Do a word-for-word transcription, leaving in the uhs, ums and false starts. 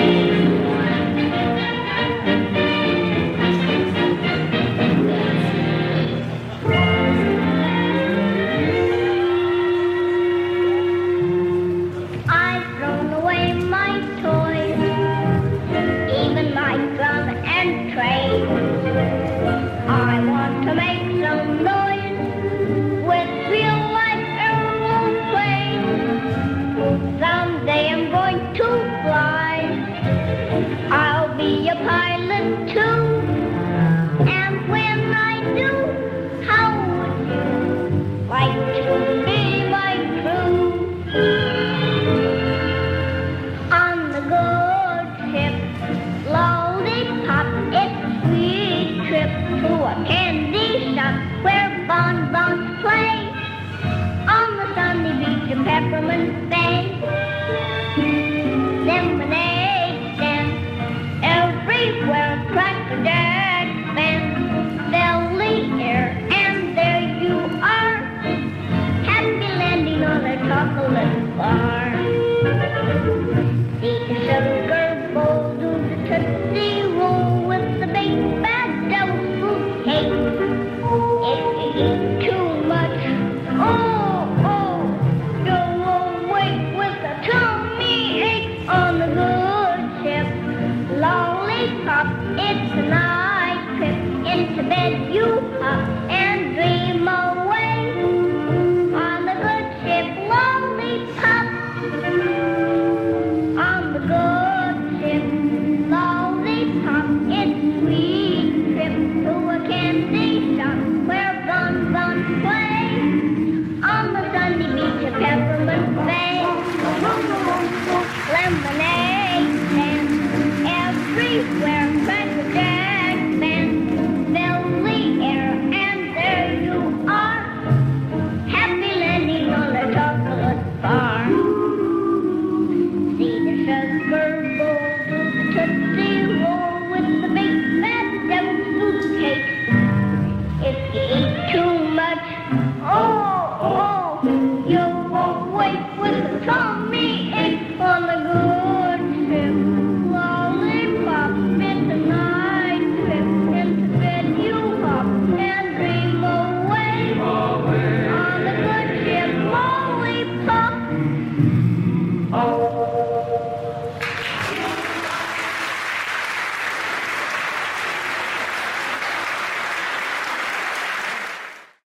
Peppermint Bay, lemonade stand, everywhere Cracker Jack band, belly air, and there you are, happy landing on a chocolate bar. The sugar bowl, do the Tootsie Roll with the big bad devil food cake. If you eat too much, oh,